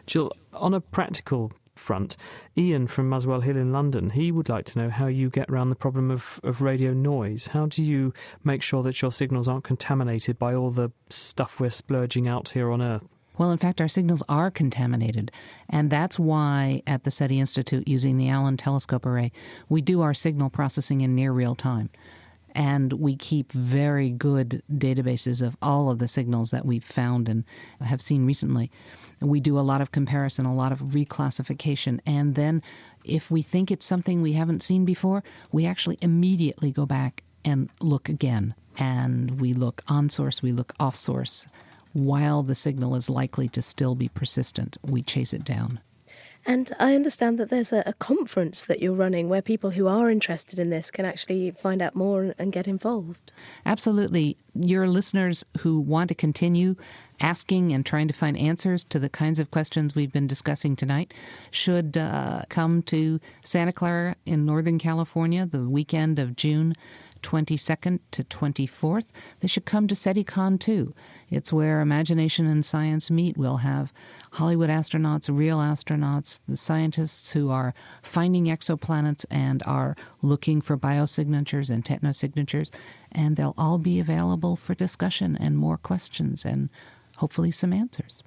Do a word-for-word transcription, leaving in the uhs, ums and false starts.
Jill, on a practical front, Ian from Muswell Hill in London, he would like to know how you get around the problem of, of radio noise. How do you make sure that your signals aren't contaminated by all the stuff we're splurging out here on Earth? Well, in fact, our signals are contaminated, and that's why at the SETI Institute, using the Allen Telescope Array, we do our signal processing in near real time. And we keep very good databases of all of the signals that we've found and have seen recently. We do a lot of comparison, a lot of reclassification, and then if we think it's something we haven't seen before, we actually immediately go back and look again. And we look on source, we look off source. While the signal is likely to still be persistent, we chase it down. And I understand that there's a, a conference that you're running where people who are interested in this can actually find out more and, and get involved. Absolutely. Your listeners who want to continue asking and trying to find answers to the kinds of questions we've been discussing tonight should uh, come to Santa Clara in Northern California the weekend of June twenty-second to twenty-fourth. They should come to SETICon too. It's where imagination and science meet. We'll have Hollywood astronauts, real astronauts, the scientists who are finding exoplanets and are looking for biosignatures and technosignatures, and they'll all be available for discussion and more questions and hopefully some answers.